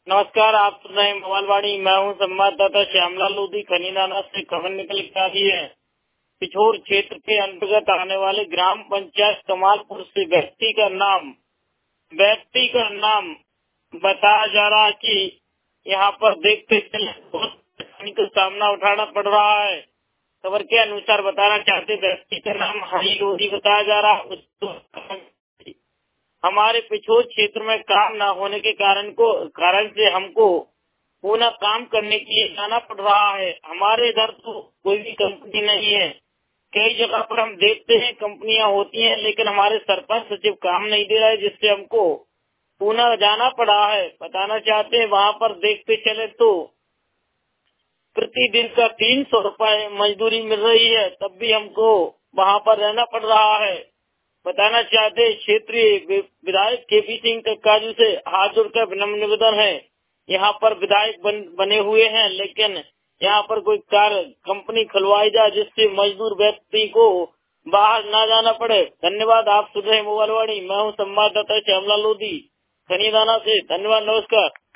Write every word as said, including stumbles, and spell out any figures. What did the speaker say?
नमस्कार, आप सुन रहे हैं मोबाइलवाणी। मैं हूं संवाददाता श्यामलाल लोधी। खनीदाना से खबर निकल के आ रही है। पिछोर क्षेत्र के अंतर्गत आने वाले ग्राम पंचायत कमालपुर से व्यक्ति का नाम व्यक्ति का नाम बताया जा रहा है कि यहाँ पर देखते चले बहुत परेशानी का सामना उठाना पड़ रहा है। खबर के अनुसार बताना चाहते व्यक्ति का नाम हरी लोधी बताया जा रहा है। हमारे पिछोर क्षेत्र में काम न होने के कारण को कारण से हमको पुनः काम करने के लिए जाना पड़ रहा है। हमारे इधर तो कोई भी कंपनी नहीं है। कई जगह पर हम देखते हैं कंपनियां होती हैं, लेकिन हमारे सरपंच सचिव काम नहीं दे रहा है, जिससे हमको पुनः जाना पड़ा है। बताना चाहते हैं वहाँ पर देखते चले तो प्रतिदिन का तीन सौ रूपये मजदूरी मिल रही है, तब भी हमको वहाँ पर रहना पड़ रहा है। बताना चाहते क्षेत्रीय विधायक के पी सिंह काजू से हाथ जोड़कर विनम्र निवेदन है। यहाँ पर विधायक बन, बने हुए हैं, लेकिन यहाँ पर कोई कार्य कंपनी खुलवाई जाए जिससे मजदूर व्यक्ति को बाहर ना जाना पड़े। धन्यवाद। आप सुन रहे मोबाइलवाणी। मैं हूँ संवाददाता श्यामलाल लोधी खनीदाना से। धन्यवाद, नमस्कार।